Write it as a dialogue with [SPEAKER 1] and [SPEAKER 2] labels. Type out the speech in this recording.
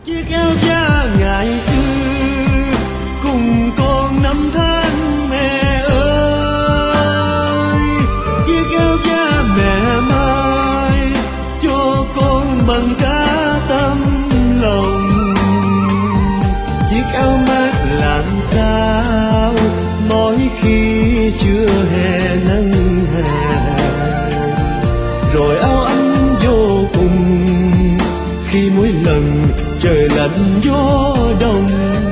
[SPEAKER 1] Chiếc áo da ngày xưa cùng con năm tháng mẹ ơi, chiếc áo da mẹ mai cho con bằng cả tấm lòng. Chiếc áo mát làm sao mỗi khi chưa hè nắng hè, rồi áo ấm vô cùng khi mỗi lần trời lạnh gió đông.